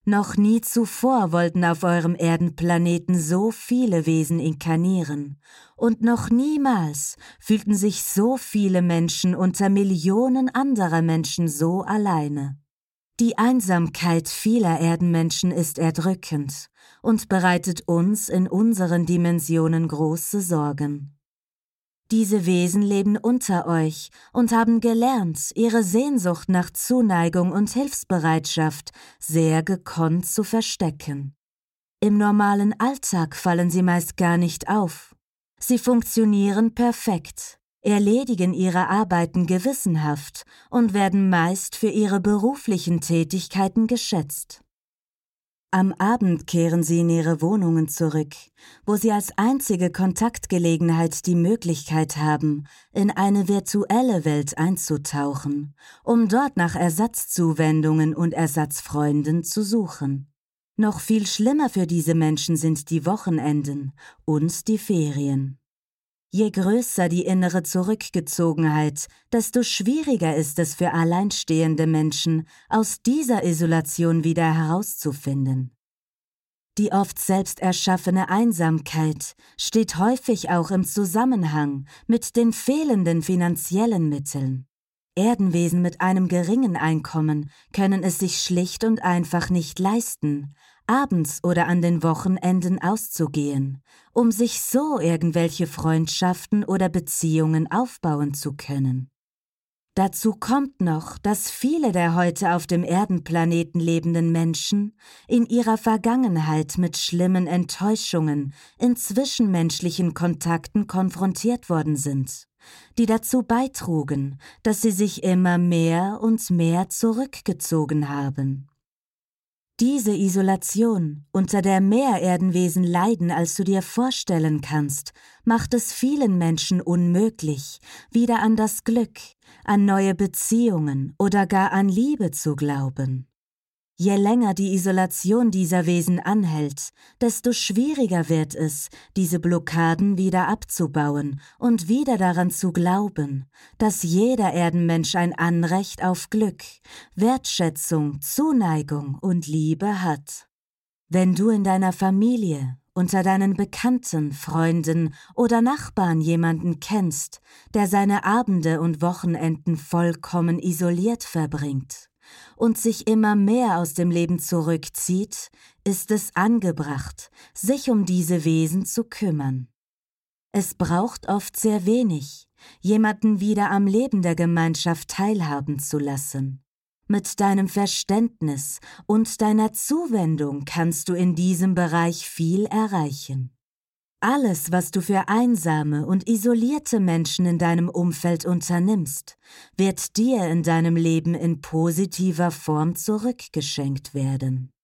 Noch nie zuvor wollten auf eurem Erdenplaneten so viele Wesen inkarnieren, und noch niemals fühlten sich so viele Menschen unter Millionen anderer Menschen so alleine. Die Einsamkeit vieler Erdenmenschen ist erdrückend und bereitet uns in unseren Dimensionen große Sorgen. Diese Wesen leben unter euch und haben gelernt, ihre Sehnsucht nach Zuneigung und Hilfsbereitschaft sehr gekonnt zu verstecken. Im normalen Alltag fallen sie meist gar nicht auf. Sie funktionieren perfekt, erledigen ihre Arbeiten gewissenhaft und werden meist für ihre beruflichen Tätigkeiten geschätzt. Am Abend kehren sie in ihre Wohnungen zurück, wo sie als einzige Kontaktgelegenheit die Möglichkeit haben, in eine virtuelle Welt einzutauchen, um dort nach Ersatzzuwendungen und Ersatzfreunden zu suchen. Noch viel schlimmer für diese Menschen sind die Wochenenden und die Ferien. Je größer die innere Zurückgezogenheit, desto schwieriger ist es für alleinstehende Menschen, aus dieser Isolation wieder herauszufinden. Die oft selbst erschaffene Einsamkeit steht häufig auch im Zusammenhang mit den fehlenden finanziellen Mitteln. Erdenwesen mit einem geringen Einkommen können es sich schlicht und einfach nicht leisten, abends oder an den Wochenenden auszugehen, um sich so irgendwelche Freundschaften oder Beziehungen aufbauen zu können. Dazu kommt noch, dass viele der heute auf dem Erdenplaneten lebenden Menschen in ihrer Vergangenheit mit schlimmen Enttäuschungen in zwischenmenschlichen Kontakten konfrontiert worden sind, die dazu beitrugen, dass sie sich immer mehr und mehr zurückgezogen haben. Diese Isolation, unter der mehr Erdenwesen leiden, als du dir vorstellen kannst, macht es vielen Menschen unmöglich, wieder an das Glück, an neue Beziehungen oder gar an Liebe zu glauben. Je länger die Isolation dieser Wesen anhält, desto schwieriger wird es, diese Blockaden wieder abzubauen und wieder daran zu glauben, dass jeder Erdenmensch ein Anrecht auf Glück, Wertschätzung, Zuneigung und Liebe hat. Wenn du in deiner Familie, unter deinen Bekannten, Freunden oder Nachbarn jemanden kennst, der seine Abende und Wochenenden vollkommen isoliert verbringt und sich immer mehr aus dem Leben zurückzieht, ist es angebracht, sich um diese Wesen zu kümmern. Es braucht oft sehr wenig, jemanden wieder am Leben der Gemeinschaft teilhaben zu lassen. Mit deinem Verständnis und deiner Zuwendung kannst du in diesem Bereich viel erreichen. Alles, was du für einsame und isolierte Menschen in deinem Umfeld unternimmst, wird dir in deinem Leben in positiver Form zurückgeschenkt werden.